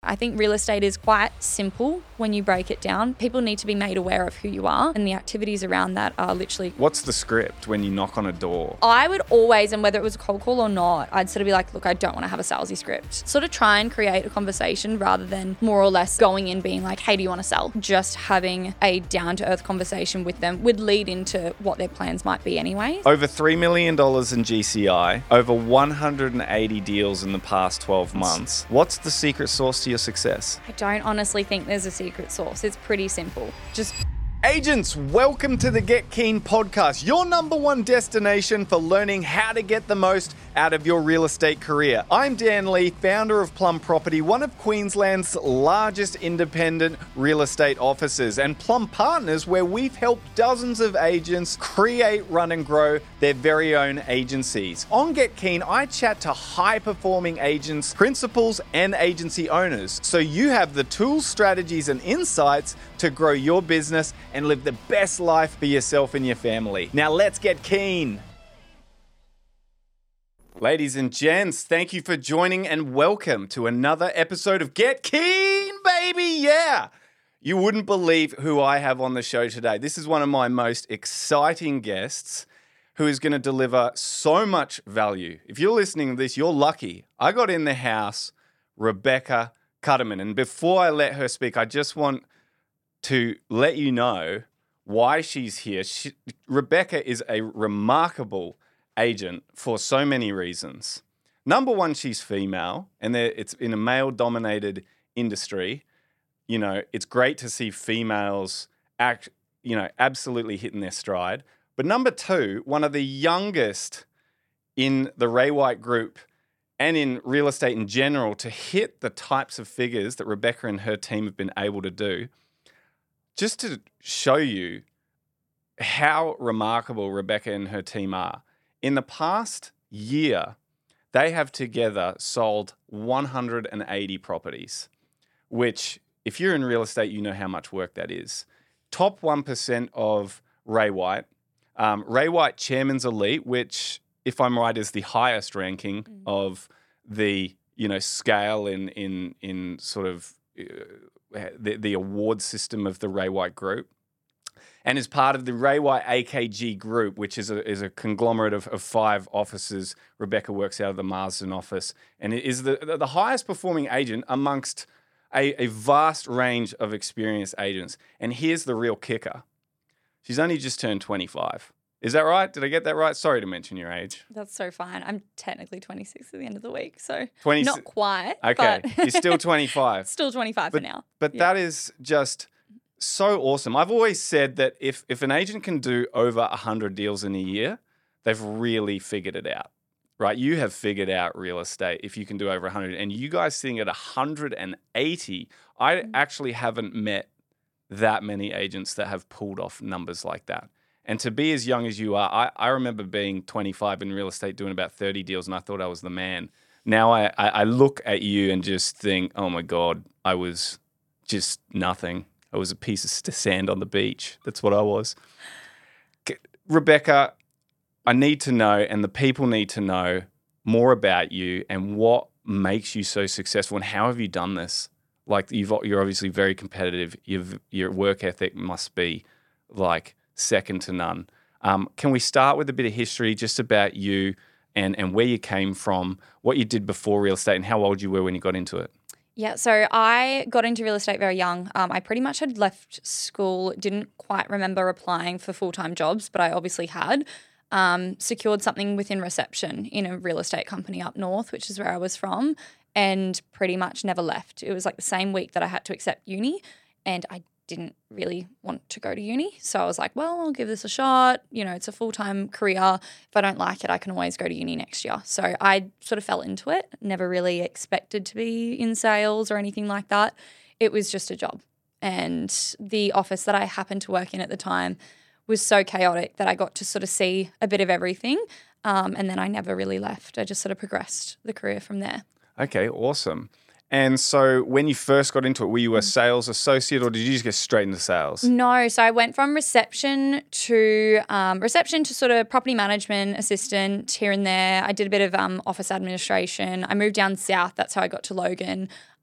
I think real estate is quite simple when you break it down. People need to be made aware of who you are, and the activities around that are literally... What's the script when you knock on a door? I would always, and whether it was a cold call or not, I'd sort of be like, look, I don't want to have a salesy script. Sort of try and create a conversation rather than more or less going in being like, hey, do you want to sell? Just having a down-to-earth conversation with them would lead into what their plans might be anyway. Over $3 million in GCI, over 180 deals in the past 12 months. What's the secret sauce to your success? I don't honestly think there's a secret sauce. It's pretty simple. Just... Agents, welcome to the Get Keen podcast, your number one destination for learning how to get the most out of your real estate career. I'm Dan Lee, founder of Plum Property, one of Queensland's largest independent real estate offices, and Plum Partners, where we've helped dozens of agents create, run and grow their very own agencies. On Get Keen, I chat to high-performing agents, principals, and agency owners, so you have the tools, strategies, and insights to grow your business and live the best life for yourself and your family. Now let's get keen. Ladies and gents, thank you for joining and welcome to another episode of Get Keen, baby, yeah! You wouldn't believe who I have on the show today. This is one of my most exciting guests who is going to deliver so much value. If you're listening to this, you're lucky. I got in the house Rebecca Cutterman, and before I let her speak, I just want to let you know why she's here. Rebecca is a remarkable agent for so many reasons. Number one, she's female, and it's in a male-dominated industry. You know, it's great to see females absolutely hitting their stride. But number two, one of the youngest in the Ray White Group and in real estate in general to hit the types of figures that Rebecca and her team have been able to do. Just to show you how remarkable Rebecca and her team are. In the past year, they have together sold 180 properties, which if you're in real estate, you know how much work that is. Top 1% of Ray White. Ray White Chairman's Elite, which, if I'm right, is the highest ranking of the scale in sort of the award system of the Ray White Group, and is part of the Ray White AKG Group, which is a conglomerate of 5 offices. Rebecca works out of the Marsden office, and it is the highest performing agent amongst a vast range of experienced agents. And here's the real kicker. She's only just turned 25. Is that right? Did I get that right? Sorry to mention your age. That's so fine. I'm technically 26 at the end of the week, so 20, not quite. Okay, but you're still 25. Still 25 for now. But that is just so awesome. I've always said that if an agent can do over 100 deals in a year, they've really figured it out, right? You have figured out real estate if you can do over 100. And you guys sitting at 180, I actually haven't met that many agents that have pulled off numbers like that. And to be as young as you are, I remember being 25 in real estate doing about 30 deals, and I thought I was the man. Now I look at you and just think, oh my God, I was just nothing. I was a piece of sand on the beach. That's what I was. Rebecca, I need to know, and the people need to know more about you and what makes you so successful, and how have you done this? Like, you're obviously very competitive. Your work ethic must be like second to none. Can we start with a bit of history just about you and where you came from, what you did before real estate, and how old you were when you got into it? Yeah, so I got into real estate very young. I pretty much had left school, didn't quite remember applying for full-time jobs, but I obviously had. Secured something within reception in a real estate company up north, which is where I was from, and pretty much never left. It was like the same week that I had to accept uni, and I didn't really want to go to uni. So I was like, well, I'll give this a shot. You know, it's a full-time career. If I don't like it, I can always go to uni next year. So I sort of fell into it, never really expected to be in sales or anything like that. It was just a job. And the office that I happened to work in at the time was so chaotic that I got to sort of see a bit of everything. And then I never really left. I just sort of progressed the career from there. Okay, awesome. And so when you first got into it, were you a sales associate or did you just get straight into sales? No, so I went from reception to sort of property management assistant here and there. I did a bit of office administration. I moved down south. That's how I got to Logan.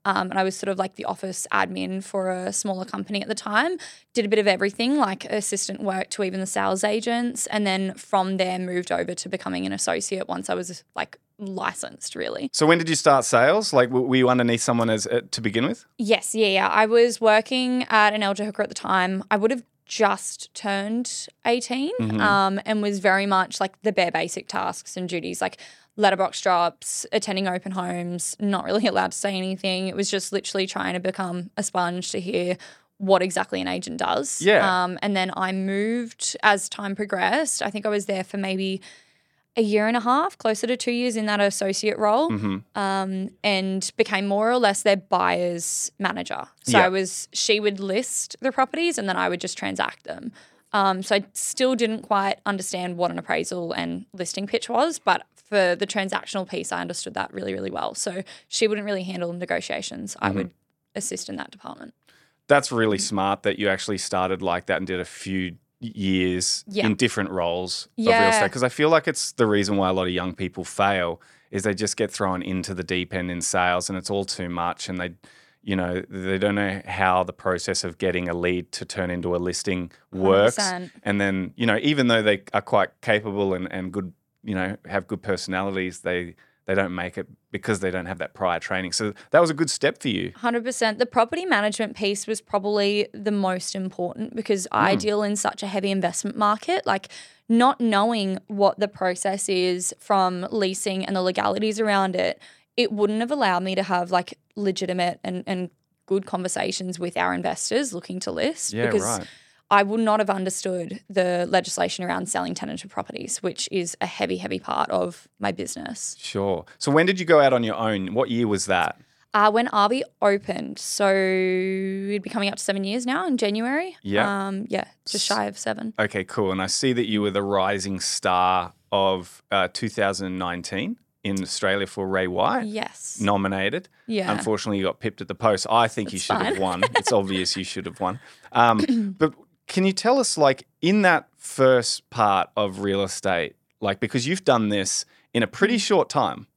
and I was sort of like the office admin for a smaller company at the time. Did a bit of everything, like assistant work to even the sales agents, and then from there moved over to becoming an associate once I was like licensed, really. So when did you start sales? Like, were you underneath someone to begin with? Yes, yeah. I was working at an elder hooker at the time. I would have just turned 18 and was very much like the bare basic tasks and duties, like letterbox drops, attending open homes, not really allowed to say anything. It was just literally trying to become a sponge to hear what exactly an agent does. Yeah. And then I moved as time progressed. I think I was there for maybe a year and a half, closer to 2 years in that associate role, and became more or less their buyer's manager. So she would list the properties and then I would just transact them. So I still didn't quite understand what an appraisal and listing pitch was, but for the transactional piece, I understood that really, really well. So she wouldn't really handle negotiations. I would assist in that department. That's really smart that you actually started like that and did a few years in different roles of real estate, because I feel like it's the reason why a lot of young people fail is they just get thrown into the deep end in sales and it's all too much, and they don't know how the process of getting a lead to turn into a listing works. 100%. And then, even though they are quite capable and good, have good personalities, they don't make it because they don't have that prior training. So that was a good step for you. 100%. The property management piece was probably the most important because I deal in such a heavy investment market. Like, not knowing what the process is from leasing and the legalities around it, it wouldn't have allowed me to have like legitimate and good conversations with our investors looking to list. Yeah, because right. I would not have understood the legislation around selling tenanted properties, which is a heavy, heavy part of my business. Sure. So when did you go out on your own? What year was that? When Arby opened. So it'd be coming up to 7 years now in January. Yeah. Just shy of 7. Okay, cool. And I see that you were the rising star of 2019 in Australia for Ray White. Yes. Nominated. Yeah. Unfortunately, you got pipped at the post. I think you should have won. It's obvious you should have won. But can you tell us, like, in that first part of real estate, like, because you've done this in a pretty short time,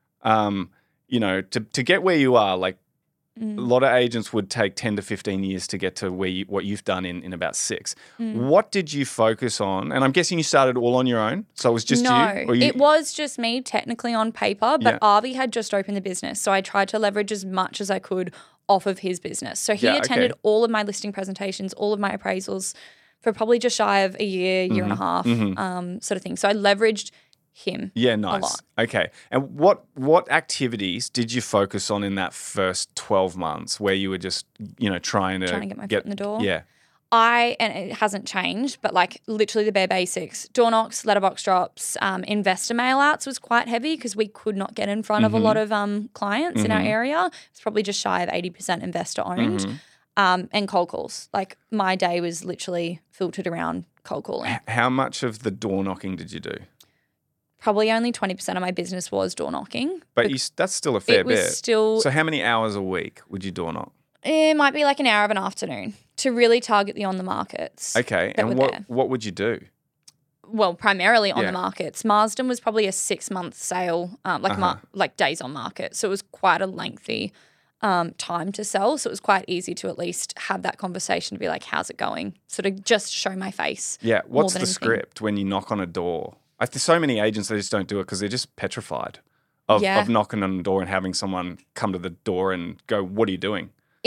to get where you are, like, a lot of agents would take 10 to 15 years to get to what you've done in about 6. What did you focus on? And I'm guessing you started all on your own, so it was just No, you? Or it was just me technically on paper, but Arby had just opened the business, so I tried to leverage as much as I could off of his business. So he attended all of my listing presentations, all of my appraisals for probably just shy of a year, year and a half, sort of thing. So I leveraged him. Yeah, nice. A lot. Okay. And what activities did you focus on in that first 12 months where you were just, trying to get my foot in the door? Yeah. And it hasn't changed, but like literally the bare basics, door knocks, letterbox drops, investor mail outs was quite heavy because we could not get in front of a lot of clients in our area. It's probably just shy of 80% investor owned. And cold calls. Like, my day was literally filtered around cold calling. How much of the door knocking did you do? Probably only 20% of my business was door knocking. But that's still a fair bit. Still, so how many hours a week would you door knock? It might be like an hour of an afternoon to really target the on the markets. Okay. And what would you do? Well, primarily on the markets. Marsden was probably a 6-month sale, like days on market. So it was quite a lengthy time to sell. So it was quite easy to at least have that conversation to be like, how's it going? Sort of just show my face. Yeah. What's the script when you knock on a door? So many agents, they just don't do it because they're just petrified of knocking on the door and having someone come to the door and go, what are you doing?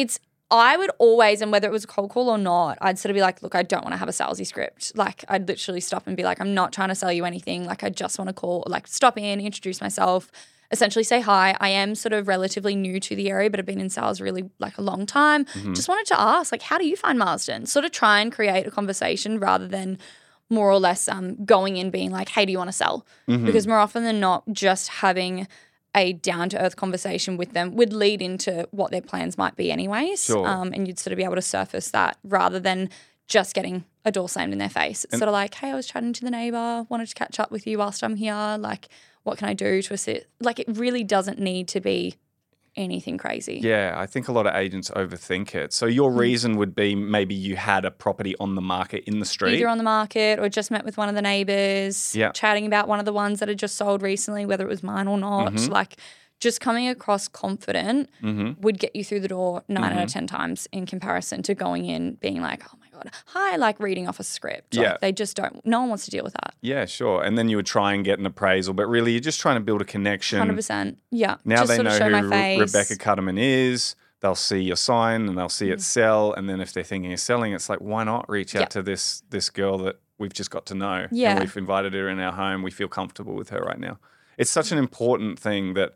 I would always, and whether it was a cold call or not, I'd sort of be like, look, I don't want to have a salesy script. Like, I'd literally stop and be like, I'm not trying to sell you anything. Like, I just want to call, like, stop in, introduce myself, essentially say hi. I am sort of relatively new to the area, but I've been in sales really like a long time. Just wanted to ask, like, how do you find Marsden? Sort of try and create a conversation rather than more or less going in being like, hey, do you want to sell? Because more often than not, just having a down-to-earth conversation with them would lead into what their plans might be anyways. Sure. And you'd sort of be able to surface that rather than just getting a door slammed in their face. It's sort of like, hey, I was chatting to the neighbour, wanted to catch up with you whilst I'm here. Like, what can I do to assist? Like, it really doesn't need to be anything crazy. Yeah, I think a lot of agents overthink it. So your reason would be maybe you had a property on the market in the street? Either on the market or just met with one of the neighbours, chatting about one of the ones that had just sold recently, whether it was mine or not, like just coming across confident Mm-hmm. would get you through the door 9 out of 10 times in comparison to going in being like, oh my God, hi, like reading off a script. Yeah. Like they just don't, no one wants to deal with that. Yeah, sure. And then you would try and get an appraisal, but really you're just trying to build a connection. 100%. Yeah. Now just they sort of know show my who face. Rebecca Cutterman is. They'll see your sign and they'll see it sell. And then if they're thinking of selling, it's like, why not reach out to this girl that we've just got to know? Yeah. And we've invited her in our home. We feel comfortable with her right now. It's such an important thing that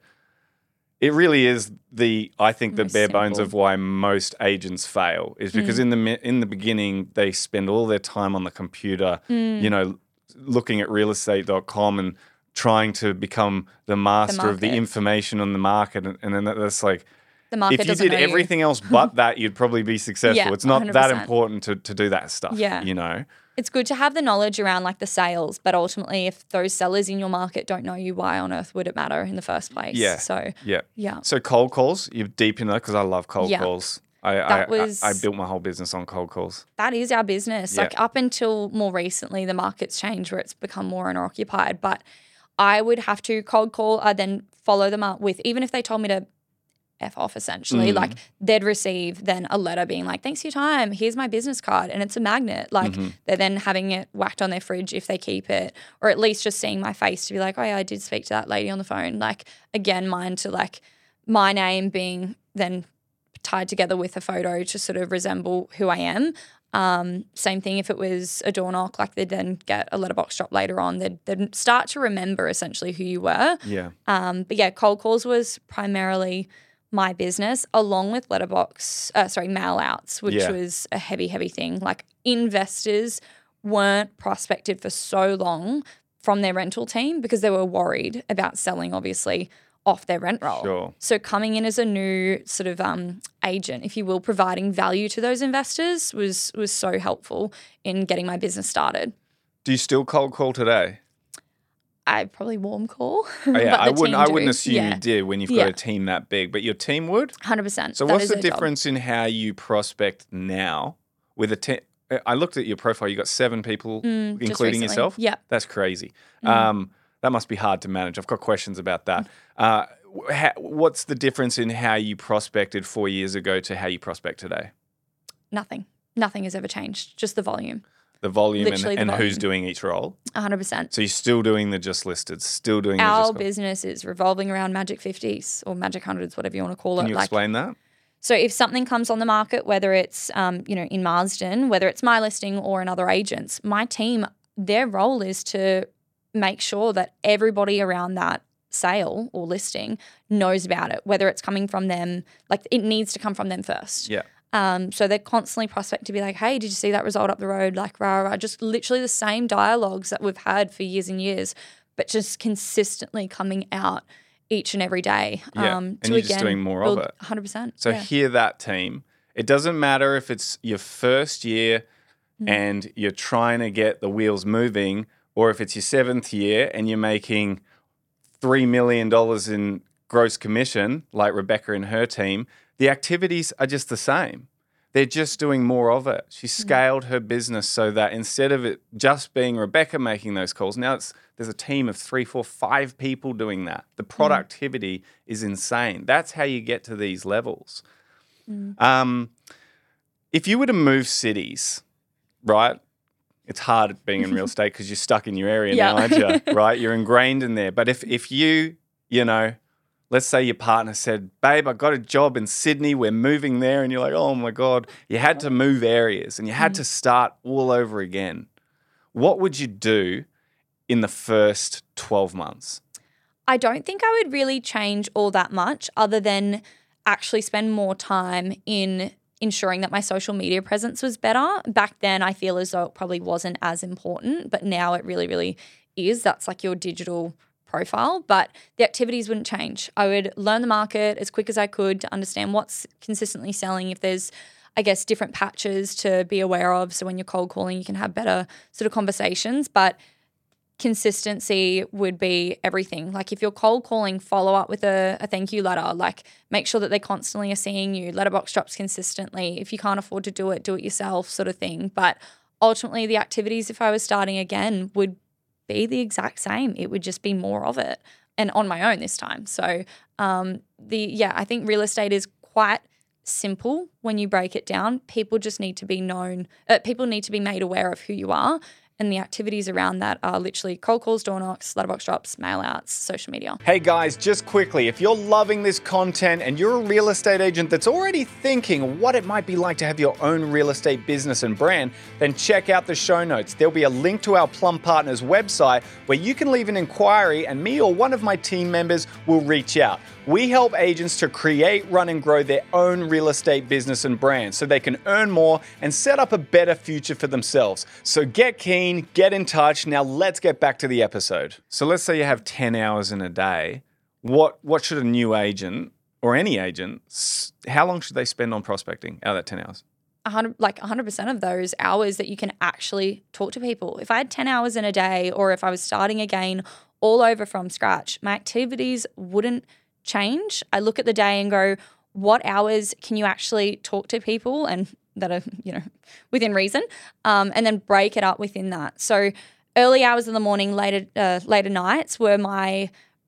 it really is I think the Most bare bones simple. of why most agents fail is because in the beginning they spend all their time on the computer, looking at realestate.com and trying to become the master of the market. information on the market. And then that's like, The market if you doesn't did know everything else but that, you'd probably be successful. Yeah, It's not that 100%. important to do that stuff, Yeah. It's good to have the knowledge around like the sales, but ultimately if those sellers in your market don't know you, why on earth would it matter in the first place? Yeah. So Yeah. So cold calls, you're deep in that because I love cold Yeah. calls. That was- I built my whole business on cold calls. that is our business. Yeah. Like up until more recently, the market's changed where it's become more owner occupied. But I would have to cold call, then follow them up with, even if they told me to F off essentially, like they'd receive then a letter being like, thanks for your time, here's my business card. And it's a magnet. Like they're then having it whacked on their fridge if they keep it, or at least just seeing my face to be like, oh yeah, I did speak to that lady on the phone. Like again, mine to like my name being then tied together with a photo to sort of resemble who I am. Same thing if it was a door knock, like they'd then get a letterbox drop later on. They'd start to remember essentially who you were. Yeah. But yeah, cold calls was primarily my business, along with mail outs, which Yeah. was a heavy, heavy thing. Like investors weren't prospected for so long from their rental team because they were worried about selling, obviously, off their rent roll. Sure. So coming in as a new sort of agent, if you will, providing value to those investors was so helpful in getting my business started. Do you still cold call today? I probably warm call. Oh, yeah, but the I team wouldn't do. assume Yeah. you did when you've got Yeah. a team that big, but your team would? 100%. So That what's is the their job. difference in how you prospect now with a team? I looked at your profile. You got 7 people, just including recently. yourself. Yeah. That's crazy. That must be hard to manage. I've got questions about that. What's the difference in how you prospected 4 years ago to how you prospect today? Nothing. Nothing has ever changed. Just the volume. The volume Literally the and who's volume. doing each role. 100%. So you're still doing the just listed, still doing the Our just. business is revolving around Magic 50s or Magic 100s, whatever you want to call it. Can you explain that? So if something comes on the market, whether it's in Marsden, whether it's my listing or another agent's, my team, their role is to make sure that everybody around that sale or listing knows about it, whether it's coming from them, like it needs to come from them first. Yeah. So they're constantly prospect to be like, hey, did you see that result up the road? Like, rah, rah, just literally the same dialogues that we've had for years and years, but just consistently coming out each and every day. Yeah. And you're just doing more of it. 100%. So yeah. hear that, team. It doesn't matter if it's your first year and you're trying to get the wheels moving, or if it's your 7th year and you're making $3 million in gross commission, like Rebecca and her team. The activities are just the same. They're just doing more of it. She scaled her business so that instead of it just being Rebecca making those calls, now there's a team of 3, 4, 5 people doing that. The productivity is insane. That's how you get to these levels. If you were to move cities, right? It's hard being in real estate because you're stuck in your area now, aren't you? Right? You're ingrained in there. But if you let's say your partner said, babe, I got a job in Sydney, we're moving there, and you're like, oh my God, you had to move areas and you had to start all over again. What would you do in the first 12 months? I don't think I would really change all that much other than actually spend more time in ensuring that my social media presence was better. Back then, I feel as though it probably wasn't as important, but now it really, really is. That's like your digital profile, but the activities wouldn't change. I would learn the market as quick as I could to understand what's consistently selling. If there's, I guess, different patches to be aware of. So when you're cold calling, you can have better sort of conversations, but consistency would be everything. Like if you're cold calling, follow up with a thank you letter, like make sure that they constantly are seeing you, letterbox drops consistently. If you can't afford to do it yourself sort of thing. But ultimately the activities, if I was starting again, would be the exact same. It would just be more of it. and on my own this time. So I think real estate is quite simple when you break it down. People just need to be known. People need to be made aware of who you are. And the activities around that are literally cold calls, door knocks, letterbox drops, mail outs, social media. Hey guys, just quickly, if you're loving this content and you're a real estate agent that's already thinking what it might be like to have your own real estate business and brand, then check out the show notes. There'll be a link to our Plum Partners website where you can leave an inquiry and me or one of my team members will reach out. We help agents to create, run, and grow their own real estate business and brand so they can earn more and set up a better future for themselves. So get keen, get in touch. Now let's get back to the episode. So let's say you have 10 hours in a day. What should a new agent or any agent, how long should they spend on prospecting out of that 10 hours? 100% of those hours that you can actually talk to people. If I had 10 hours in a day, or if I was starting again all over from scratch, my activities wouldn't change. I look at the day and go, what hours can you actually talk to people and that are, within reason, and then break it up within that. So early hours of the morning, later nights were my,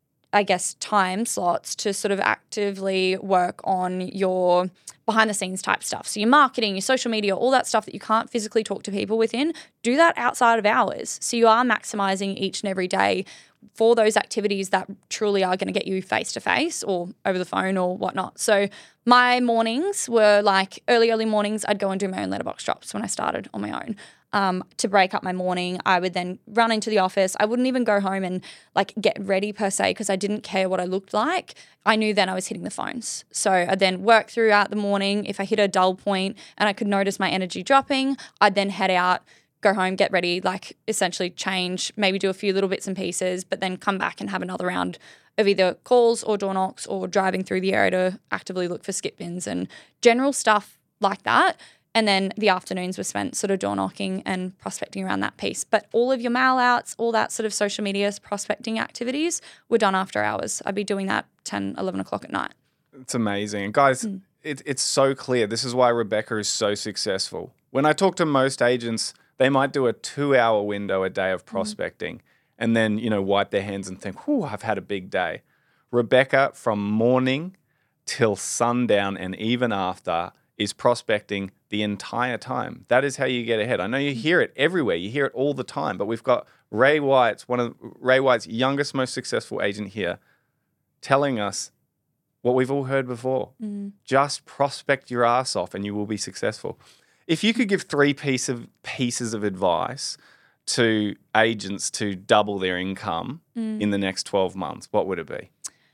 time slots to sort of actively work on your behind the scenes type stuff. So your marketing, your social media, all that stuff that you can't physically talk to people within, do that outside of hours. So you are maximizing each and every day for those activities that truly are going to get you face to face or over the phone or whatnot. So my mornings were like early mornings, I'd go and do my own letterbox drops when I started on my own. To break up my morning, I would then run into the office. I wouldn't even go home and get ready per se because I didn't care what I looked like. I knew then I was hitting the phones. So I'd then work throughout the morning. If I hit a dull point and I could notice my energy dropping, I'd then head out, go home, get ready, essentially change, maybe do a few little bits and pieces, but then come back and have another round of either calls or door knocks or driving through the area to actively look for skip bins and general stuff like that. And then the afternoons were spent sort of door knocking and prospecting around that piece. But all of your mail outs, all that sort of social media prospecting activities were done after hours. I'd be doing that 10, 11 o'clock at night. It's amazing. And guys, it's so clear. This is why Rebecca is so successful. When I talk to most agents, they might do a 2-hour window a day of prospecting and then, wipe their hands and think, whew, I've had a big day. Rebecca, from morning till sundown and even after, is prospecting the entire time. That is how you get ahead. I know you hear it everywhere. You hear it all the time. But we've got Ray White's, one of Ray White's youngest, most successful agent here, telling us what we've all heard before. Just prospect your ass off and you will be successful. If you could give 3 pieces of advice to agents to double their income in the next 12 months, what would it be?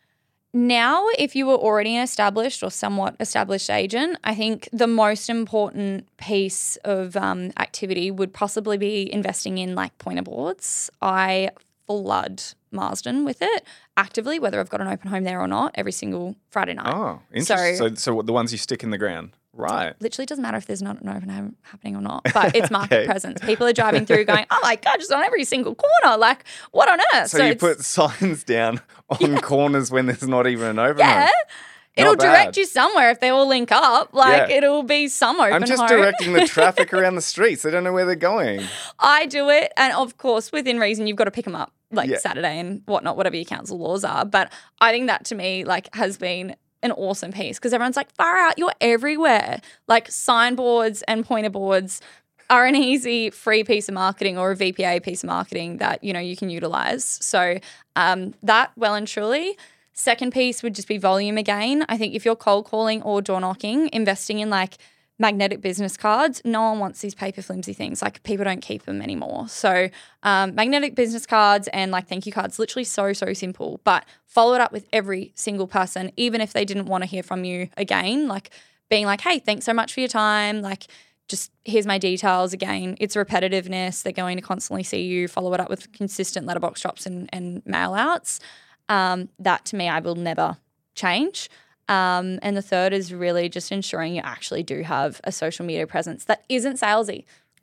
Now, if you were already an established or somewhat established agent, I think the most important piece of activity would possibly be investing in pointer boards. I flood Marsden with it actively, whether I've got an open home there or not, every single Friday night. Oh, interesting. So the ones you stick in the ground. Right. Literally doesn't matter if there's not an open home happening or not, but it's market presence. People are driving through going, oh my God, just on every single corner. What on earth? So you put signs down on corners when there's not even an open home. It'll direct you somewhere if they all link up. It'll be some open home. I'm just directing the traffic around the streets. They don't know where they're going. I do it. And of course, within reason, you've got to pick them up Saturday and whatnot, whatever your council laws are. But I think that to me, has been an awesome piece because everyone's far out, you're everywhere. Signboards and pointer boards are an easy free piece of marketing or a VPA piece of marketing that, you can utilize. So that well and truly. Second piece would just be volume again. I think if you're cold calling or door knocking, investing in magnetic business cards, no one wants these paper flimsy things. People don't keep them anymore. So magnetic business cards and thank you cards, literally so simple, but follow it up with every single person, even if they didn't want to hear from you again, being hey, thanks so much for your time. Just here's my details again. It's repetitiveness. They're going to constantly see you. Follow it up with consistent letterbox drops and mail outs. That to me, I will never change. And the third is really just ensuring you actually do have a social media presence that isn't salesy.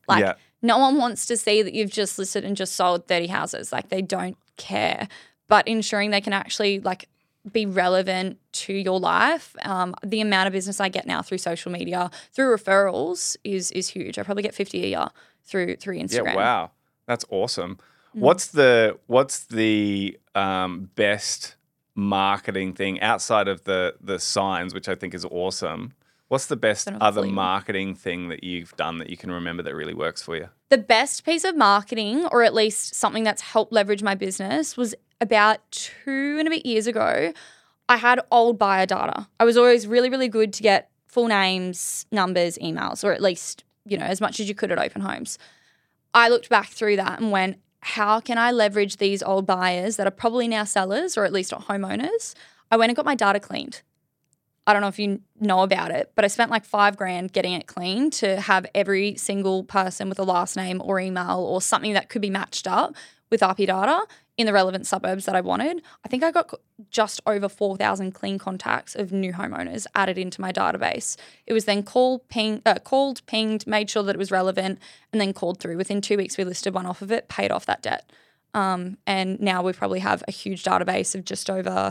No one wants to see that you've just listed and just sold 30 houses. They don't care. But ensuring they can actually be relevant to your life. The amount of business I get now through social media, through referrals is huge. I probably get 50 a year through Instagram. Yeah, wow. That's awesome. What's the best marketing thing outside of the signs, which I think is awesome? What's the best other marketing thing that you've done that you can remember that really works for you? The best piece of marketing, or at least something that's helped leverage my business, was about 2 and a bit years ago. I had old buyer data. I was always really, really good to get full names, numbers, emails, or at least, as much as you could at open homes. I looked back through that and went, how can I leverage these old buyers that are probably now sellers or at least homeowners? I went and got my data cleaned. I don't know if you know about it, but I spent like $5,000 getting it cleaned to have every single person with a last name or email or something that could be matched up with RP data in the relevant suburbs that I wanted. I think I got just over 4,000 clean contacts of new homeowners added into my database. It was then called, pinged, made sure that it was relevant, and then called through. Within 2 weeks, we listed one off of it, paid off that debt. And now we probably have a huge database of just over,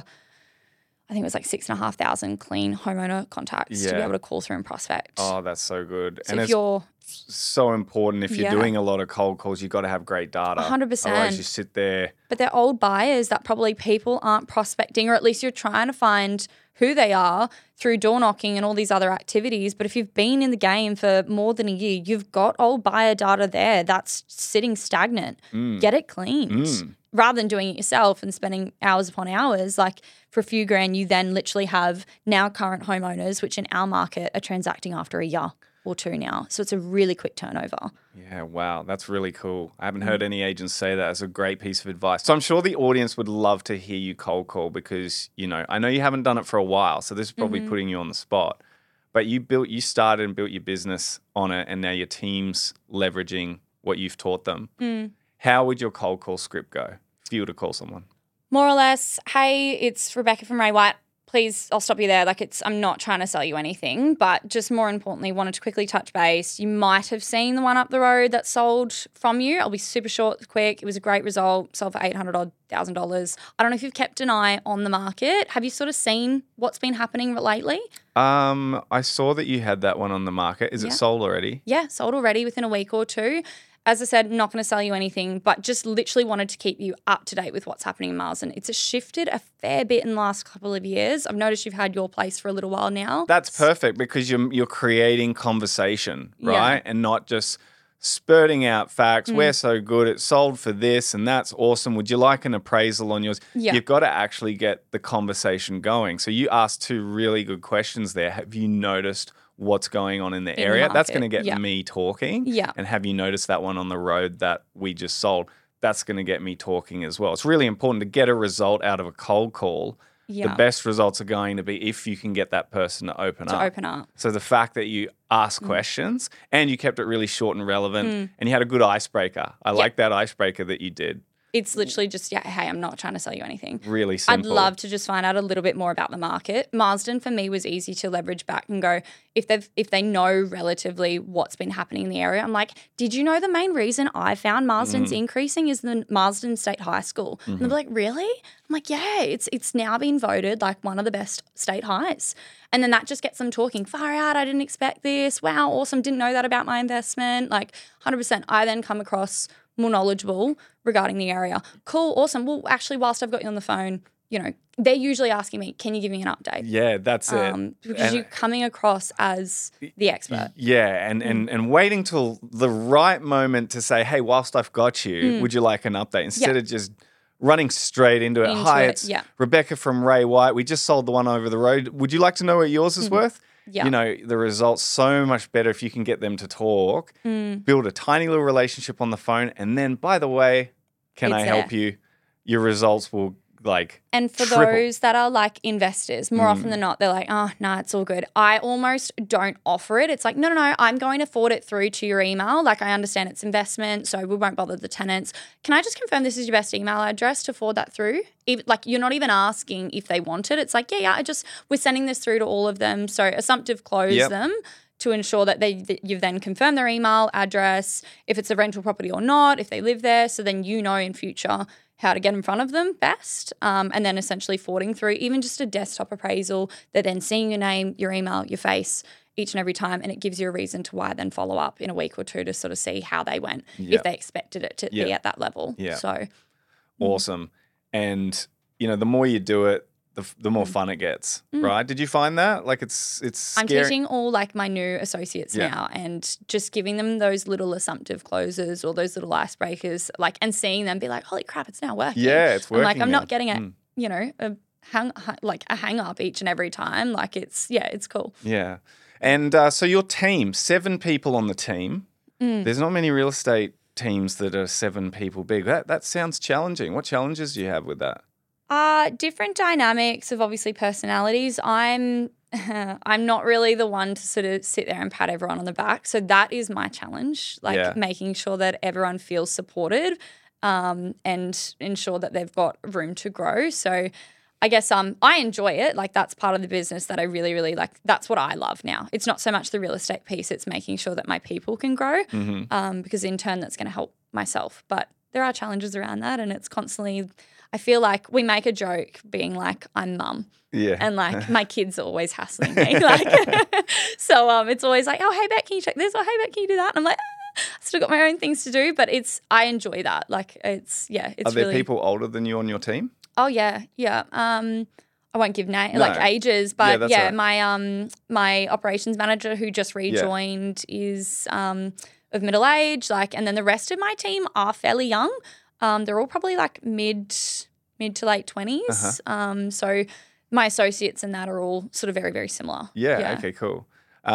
I think it was like 6,500 clean homeowner contacts to be able to call through and prospect. Oh, that's so good. So and if you're so important if you're doing a lot of cold calls, you've got to have great data. 100%. Otherwise you sit there. But they're old buyers that probably people aren't prospecting, or at least you're trying to find who they are through door knocking and all these other activities. But if you've been in the game for more than a year, you've got old buyer data there that's sitting stagnant. Get it cleaned. Rather than doing it yourself and spending hours upon hours, like for a few grand, you then literally have now current homeowners, which in our market are transacting after a year or two now. So it's a really quick turnover. Yeah, wow. That's really cool. I haven't heard any agents say that. It's a great piece of advice. So I'm sure the audience would love to hear you cold call because, I know you haven't done it for a while, so this is probably putting you on the spot. But you started and built your business on it, and now your team's leveraging what you've taught them. How would your cold call script go if you were to call someone? More or less, hey, it's Rebecca from Ray White. Please, I'll stop you there. I'm not trying to sell you anything, but just more importantly, wanted to quickly touch base. You might have seen the one up the road that sold from you. I'll be super short, quick. It was a great result. Sold for $800,000. I don't know if you've kept an eye on the market. Have you sort of seen what's been happening lately? I saw that you had that one on the market. Is it sold already? Yeah, sold already within a week or two. As I said, not going to sell you anything, but just literally wanted to keep you up to date with what's happening in Marsden. It's shifted a fair bit in the last couple of years. I've noticed you've had your place for a little while now. That's perfect because you're creating conversation, right? And not just spurting out facts. We're so good. It sold for this and that's awesome. Would you like an appraisal on yours? Yeah. You've got to actually get the conversation going. So you asked 2 really good questions there. Have you noticed what's going on in the area? That's going to get me talking. Yeah. And have you noticed that one on the road that we just sold? That's going to get me talking as well. It's really important to get a result out of a cold call. The best results are going to be if you can get that person to open up. So the fact that you asked questions and you kept it really short and relevant and you had a good icebreaker. I like that icebreaker that you did. It's literally just, hey, I'm not trying to sell you anything. Really simple. I'd love to just find out a little bit more about the market. Marsden for me was easy to leverage back and go, if they know relatively what's been happening in the area. I'm like, did you know the main reason I found Marsden's increasing is the Marsden State High School? And they're like, really? I'm like, yeah, it's now been voted like one of the best state highs. And then that just gets them talking, far out, I didn't expect this. Wow, awesome, didn't know that about my investment. Like 100%. I then come across more knowledgeable regarding the area. Cool, awesome. Well, actually, whilst I've got you on the phone, they're usually asking me, can you give me an update? Yeah, that's it. Because you're coming across as the expert. Yeah, and waiting till the right moment to say, hey, whilst I've got you, would you like an update? Instead of just running straight into it. Hi, it's Rebecca from Ray White. We just sold the one over the road. Would you like to know what yours is worth? Yeah. The result's so much better if you can get them to talk, build a tiny little relationship on the phone, and then, by the way, can I help you? Your results will And for triple. those that are like investors, more often than not, they're like, oh, no, it's all good. I almost don't offer it. It's like, no, I'm going to forward it through to your email. Like, I understand it's investment, so we won't bother the tenants. Can I just confirm this is your best email address to forward that through? You're not even asking if they want it. It's like, we're sending this through to all of them. So assumptive close them to ensure that you've then confirmed their email address, if it's a rental property or not, if they live there. So then in future how to get in front of them best, and then essentially forwarding through even just a desktop appraisal. They're then seeing your name, your email, your face, each and every time, and it gives you a reason to why then follow up in a week or two to sort of see how they went, Yep. if they expected it to be at that level. Yeah. So Awesome. And, the more you do it, the more fun it gets, right? Did you find that? Like it's I'm scary. teaching all like my new associates now, and just giving them those little assumptive closes or those little icebreakers, like, and seeing them be like, holy crap, it's now working. Yeah, it's working. I'm now. not getting a hang up each and every time. Like it's cool. Yeah. And so your team, 7 people on the team. There's not many real estate teams that are 7 people big. That sounds challenging. What challenges do you have with that? Different dynamics of obviously personalities. I'm not really the one to sort of sit there and pat everyone on the back. So that is my challenge, making sure that everyone feels supported and ensure that they've got room to grow. So I guess I enjoy it. Like that's part of the business that I really, really like. That's what I love now. It's not so much the real estate piece. It's making sure that my people can grow because in turn that's going to help myself. But there are challenges around that, and it's constantly – I feel like we make a joke being like, I'm mum. Yeah. And like my kids are always hassling me. Like, so it's always like, oh, hey, Beck, can you check this? Oh, hey, Beck, can you do that? And I'm like, I still got my own things to do, but I enjoy that. Like it's Are there people older than you on your team? Oh, yeah. Yeah. I won't give ages, but right. my operations manager who just rejoined is of middle age, and then the rest of my team are fairly young. They're all probably like mid to late 20s. So my associates and that are all sort of very, very similar. Yeah. Okay, cool.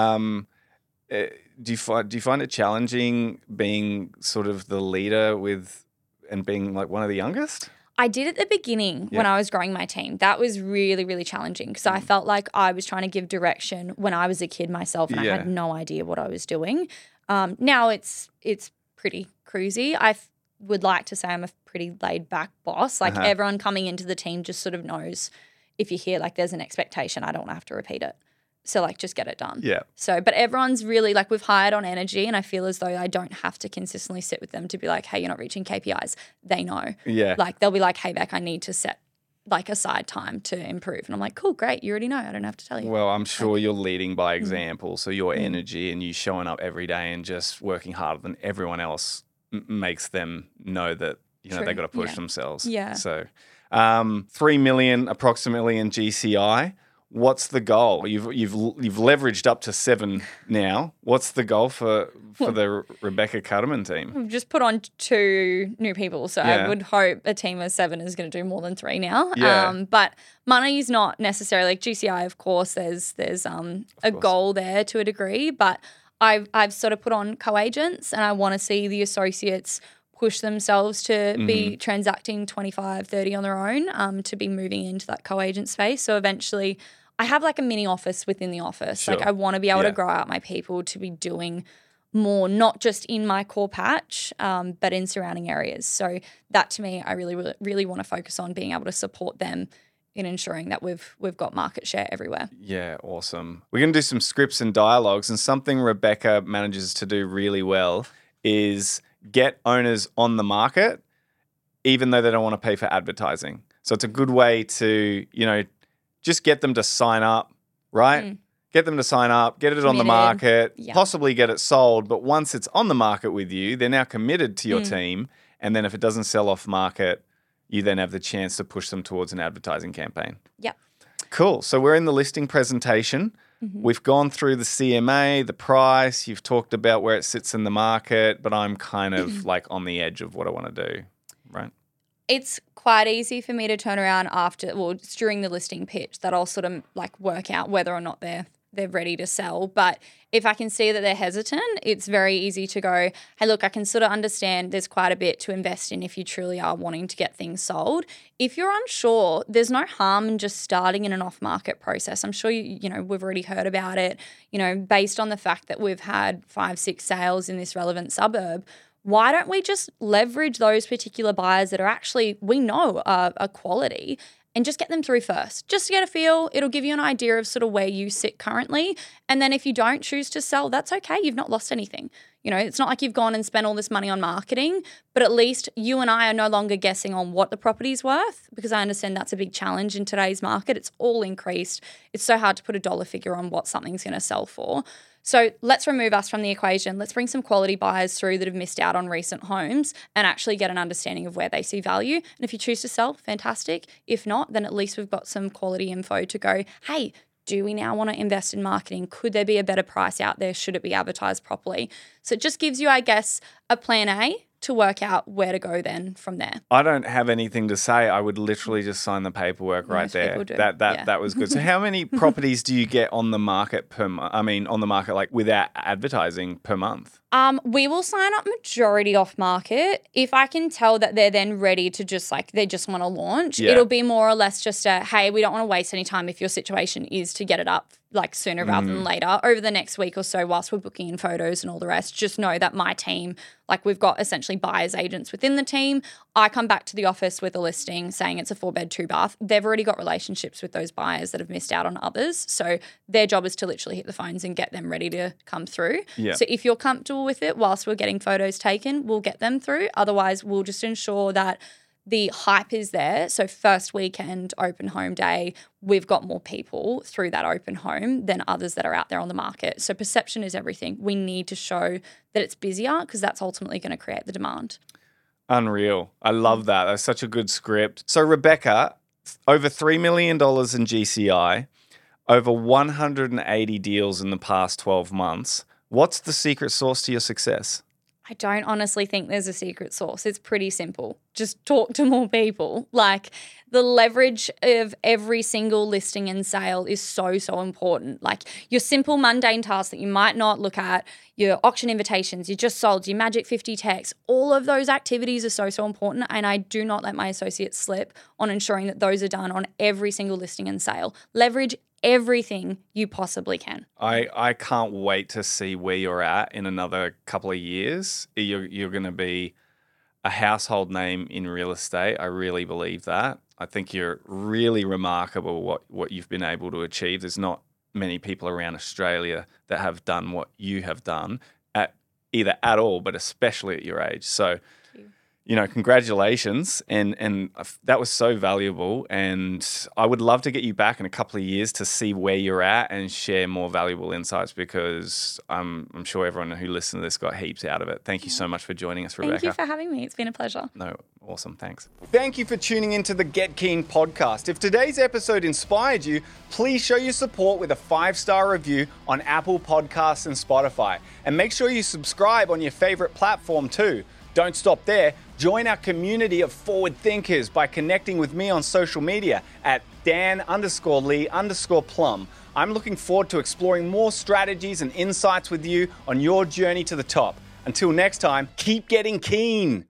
Do you find it challenging being sort of the leader and being like one of the youngest? I did at the beginning when I was growing my team. That was really, really challenging because I felt like I was trying to give direction when I was a kid myself and I had no idea what I was doing. Now it's pretty cruisy. I would like to say I'm a pretty laid back boss. Like everyone coming into the team just sort of knows if you hear like there's an expectation, I don't want to have to repeat it. So like just get it done. Yeah. So, but everyone's really like we've hired on energy, and I feel as though I don't have to consistently sit with them to be like, hey, you're not reaching KPIs. They know. Yeah. Like they'll be like, hey, Beck, I need to set like aside time to improve. And I'm like, cool, great. You already know. I don't have to tell you. Well, I'm sure you're leading by example. So your energy and you showing up every day and just working harder than everyone else makes them know that they got to push themselves. Yeah. So, 3 million approximately in GCI. What's the goal? You've leveraged up to 7 now. What's the goal for the Rebecca Cutterman team? We've just put on 2 new people, so I would hope a team of 7 is going to do more than 3 now. Yeah. But money is not necessarily like GCI. Of course, there's a goal there to a degree, but I've sort of put on co-agents, and I want to see the associates push themselves to be transacting 25, 30 on their own, to be moving into that co-agent space. So eventually I have like a mini office within the office. Sure. Like I want to be able to grow out my people to be doing more, not just in my core patch, but in surrounding areas. So that to me, I really, really, really want to focus on being able to support them in ensuring that we've got market share everywhere. Yeah, awesome. We're going to do some scripts and dialogues, and something Rebecca manages to do really well is get owners on the market even though they don't want to pay for advertising. So it's a good way to, just get them to sign up, right? Get them to sign up, get it on the market, possibly get it sold. But once it's on the market with you, they're now committed to your team. And then if it doesn't sell off market, you then have the chance to push them towards an advertising campaign. Yep. Cool. So we're in the listing presentation. We've gone through the CMA, the price. You've talked about where it sits in the market, but I'm kind of like on the edge of what I want to do, right? It's quite easy for me to turn around it's during the listing pitch that I'll sort of like work out whether or not they're ready to sell. But if I can see that they're hesitant, it's very easy to go, hey, look, I can sort of understand there's quite a bit to invest in if you truly are wanting to get things sold. If you're unsure, there's no harm in just starting in an off-market process. I'm sure we've already heard about it, based on the fact that we've had 5-6 sales in this relevant suburb. Why don't we just leverage those particular buyers that are actually, we know, are quality, and just get them through first. Just to get a feel. It'll give you an idea of sort of where you sit currently. And then if you don't choose to sell, that's okay. You've not lost anything. You know, it's not like you've gone and spent all this money on marketing, but at least you and I are no longer guessing on what the property's worth, because I understand that's a big challenge in today's market. It's all increased. It's so hard to put a dollar figure on what something's going to sell for. So let's remove us from the equation. Let's bring some quality buyers through that have missed out on recent homes and actually get an understanding of where they see value. And if you choose to sell, fantastic. If not, then at least we've got some quality info to go, hey, do we now want to invest in marketing? Could there be a better price out there? Should it be advertised properly? So it just gives you, I guess, a plan A to work out where to go then from there. I don't have anything to say. I would literally just sign the paperwork right Most there. people do. That was good. So how many properties do you get on the market per month? I mean, on the market like without advertising per month? We will sign up majority off market. If I can tell that they're then ready to just like, they just want to launch, it'll be more or less just a, hey, we don't want to waste any time if your situation is to get it up like sooner rather than later over the next week or so whilst we're booking in photos and all the rest. Just know that my team, like we've got essentially buyers agents within the team. I come back to the office with a listing saying it's a 4-bed, 2-bath. They've already got relationships with those buyers that have missed out on others. So their job is to literally hit the phones and get them ready to come through. Yeah. So if you're comfortable with it whilst we're getting photos taken, we'll get them through. Otherwise, we'll just ensure that the hype is there. So first weekend, open home day, we've got more people through that open home than others that are out there on the market. So perception is everything. We need to show that it's busier because that's ultimately going to create the demand. Unreal. I love that. That's such a good script. So Rebecca, over $3 million in GCI, over 180 deals in the past 12 months. What's the secret sauce to your success? I don't honestly think there's a secret sauce. It's pretty simple. Just talk to more people. Like the leverage of every single listing and sale is so important. Like your simple mundane tasks that you might not look at, your auction invitations, you just sold, your magic 50 texts, all of those activities are so important. And I do not let my associates slip on ensuring that those are done on every single listing and sale. Leverage everything you possibly can. I can't wait to see where you're at in another couple of years. You're going to be a household name in real estate. I really believe that. I think you're really remarkable what you've been able to achieve. There's not many people around Australia that have done what you have done at all, but especially at your age. So you know, congratulations. And that was so valuable. And I would love to get you back in a couple of years to see where you're at and share more valuable insights because I'm sure everyone who listened to this got heaps out of it. Thank you so much for joining us, Rebecca. Thank you for having me. It's been a pleasure. No, awesome. Thanks. Thank you for tuning into the Get Keen podcast. If today's episode inspired you, please show your support with a 5-star review on Apple Podcasts and Spotify. And make sure you subscribe on your favorite platform too. Don't stop there. Join our community of forward thinkers by connecting with me on social media at Dan_Lee_Plum. I'm looking forward to exploring more strategies and insights with you on your journey to the top. Until next time, keep getting keen.